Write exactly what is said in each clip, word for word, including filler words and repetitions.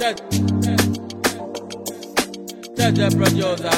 Judge the producer.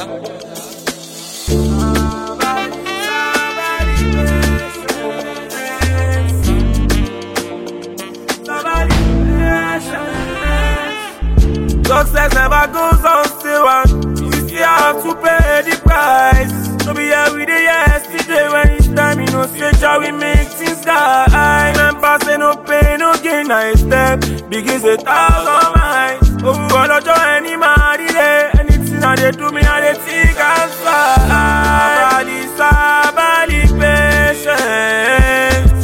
Success never goes unstill, you still have to pay the price. So be here with the yesterday when it's time, you know, say, shall we make things right? Remember, say no pain, no gain, I step, begins a thousand miles. Oh, God, don't join any man, anything I they do me, I they think I'm fine. Sabali, patience.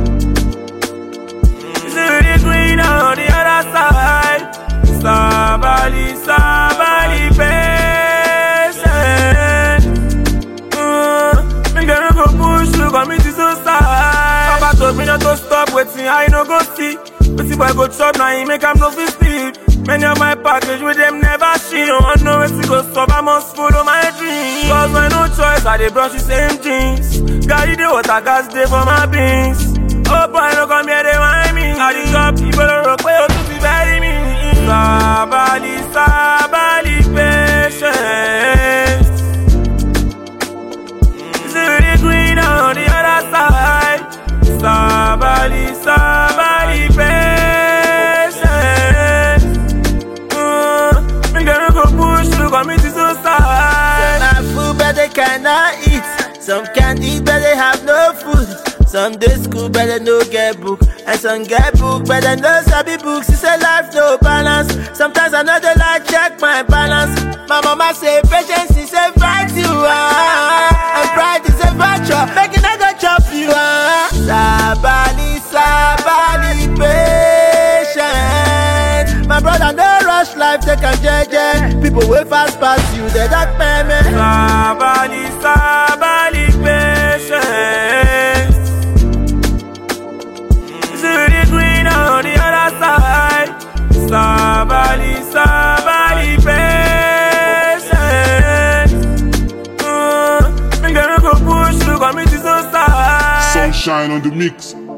See the green on the other side. Sabali, sabali, patient. Mm, me gonna go push you, commit to suicide. Papa told me not to stop waiting, I no go see. But if I go chop, now he make am no fit sleep. Many of my package with them never see. No one know where to go stop, I must follow my dreams. Cause when no choice, I dey brush the same jeans. Carry the water, gas day for my beans. Oh boy, no come here, they want me. I dey chop, people don't rock, where you to be bury me. Sabali, sabali, patience. See the green on the other side. Sabali, sabali, patience. Mm, me gonna go push you, commit to suicide. Some have food but they cannot eat. Some can't eat but they have no food. Some day school but they no get book. And some get book but they no sabi books. It's a life no balance. Sometimes I know they like check my balance. My mama say patience is a virtue, ah, and pride is a virtue. Make it I go chop you, ah. Sabali, sabali, patient. My brother no rush life, take a J J. People way fast pass you, they that payment. Sabali, sabali, patience. See the green on the other side. Sabali, sabali, patience. Mm, me gonna go push you, commit to suicide. Sunshine on the mix.